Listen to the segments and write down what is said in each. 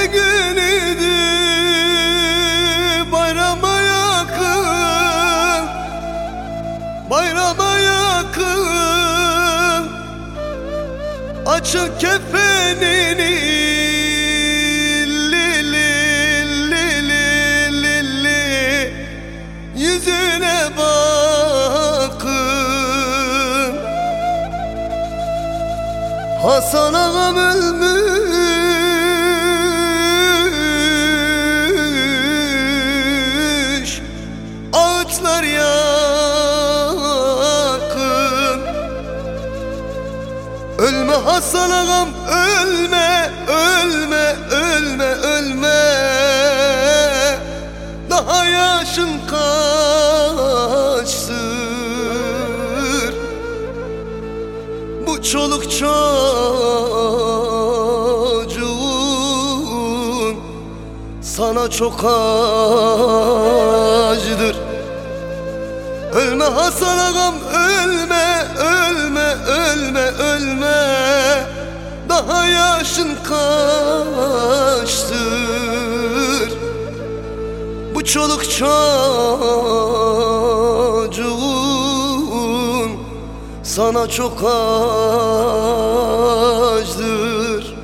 günüdür bayrama yakın, bayrama yakın. Açık kefenini lili yüzüne bakın. Hasan ağam ölmüş, ağıtlar yakın. Ölme Hasan ağam, ölme, ölme, ölme, ölme. Daha yaşın kaçtır? Bu çoluk çocuğun sana çok acıdır. Ölme Hasan ağam, ölme, ölme, ölme, ölme. Daha yaşın kaçtır? Bu çoluk çocuğun sana çok acıdır.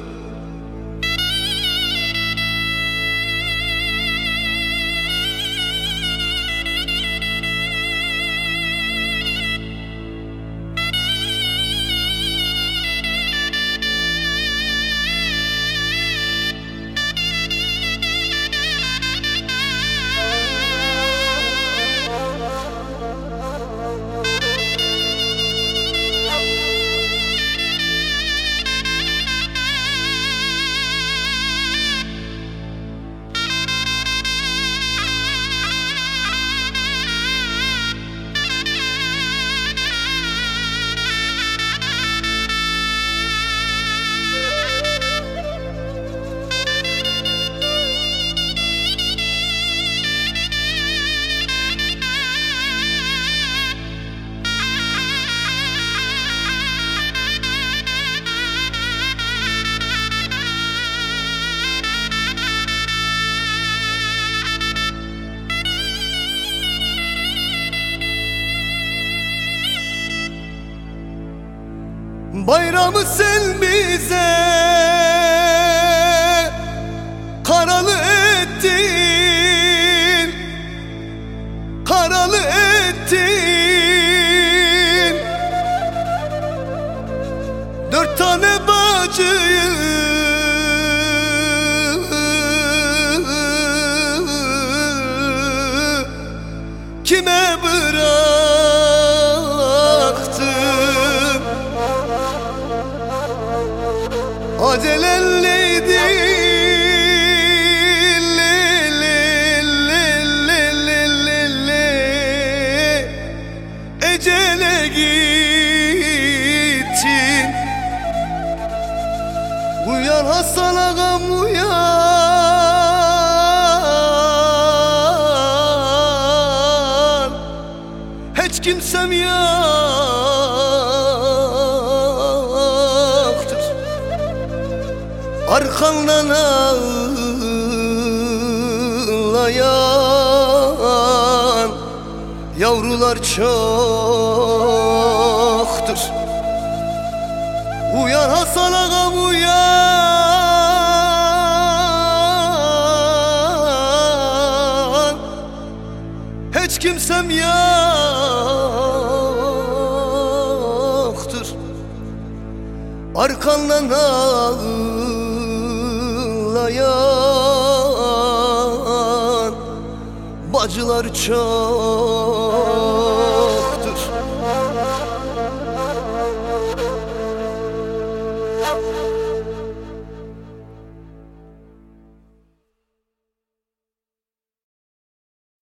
Bayramı sen bize karalı ettin, karalı ettin. 4 tane bacıyı kime bıraktın? Acelelliydi ecele gittin. Uyan Hasan ağam, uyan. Hiç kimsem yoktur. Arkandan ağlayan yavrular çoktur. Uyan Hasan ağam, uyan. Hiç kimsem yoktur. Arkandan ağlayan bacılar çok.